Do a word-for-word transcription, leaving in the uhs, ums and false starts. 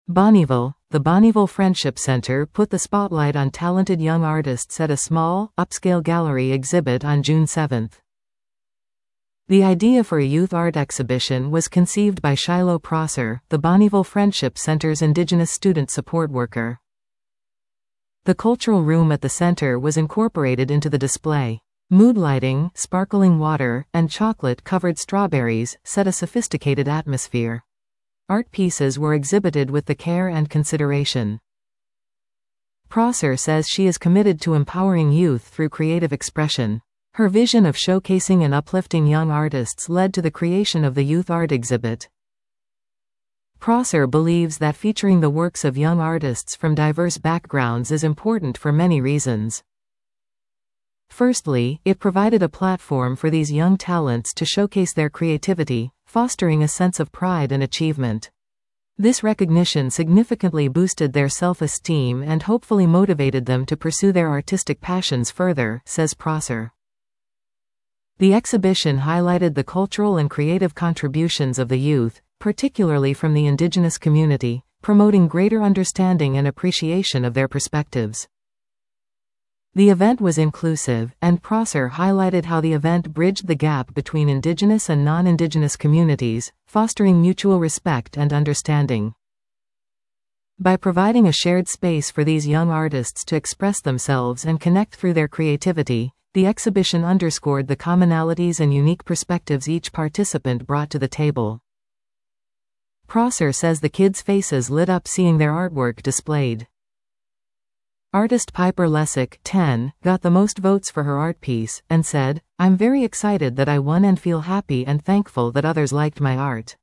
Bonnieville, the Bonnieville Friendship Center put the spotlight on talented young artists at a small, upscale gallery exhibit on June seventh. The idea for a youth art exhibition was conceived by Shiloh Prosser, the Bonnieville Friendship Center's Indigenous student support worker. The cultural room at the center was incorporated into the display. Mood lighting, sparkling water, and chocolate-covered strawberries set a sophisticated atmosphere. Art pieces were exhibited with the care and consideration. Prosser says she is committed to empowering youth through creative expression. Her vision of showcasing and uplifting young artists led to the creation of the youth art exhibit. Prosser believes that featuring the works of young artists from diverse backgrounds is important for many reasons. Firstly, it provided a platform for these young talents to showcase their creativity, fostering a sense of pride and achievement. This recognition significantly boosted their self-esteem and hopefully motivated them to pursue their artistic passions further, says Prosser. The exhibition highlighted the cultural and creative contributions of the youth, particularly from the Indigenous community, promoting greater understanding and appreciation of their perspectives. The event was inclusive, and Prosser highlighted how the event bridged the gap between Indigenous and non-Indigenous communities, fostering mutual respect and understanding. By providing a shared space for these young artists to express themselves and connect through their creativity, the exhibition underscored the commonalities and unique perspectives each participant brought to the table. Prosser says the kids' faces lit up seeing their artwork displayed. Artist Piper Lessick, ten, got the most votes for her art piece, and said, "I'm very excited that I won and feel happy and thankful that others liked my art."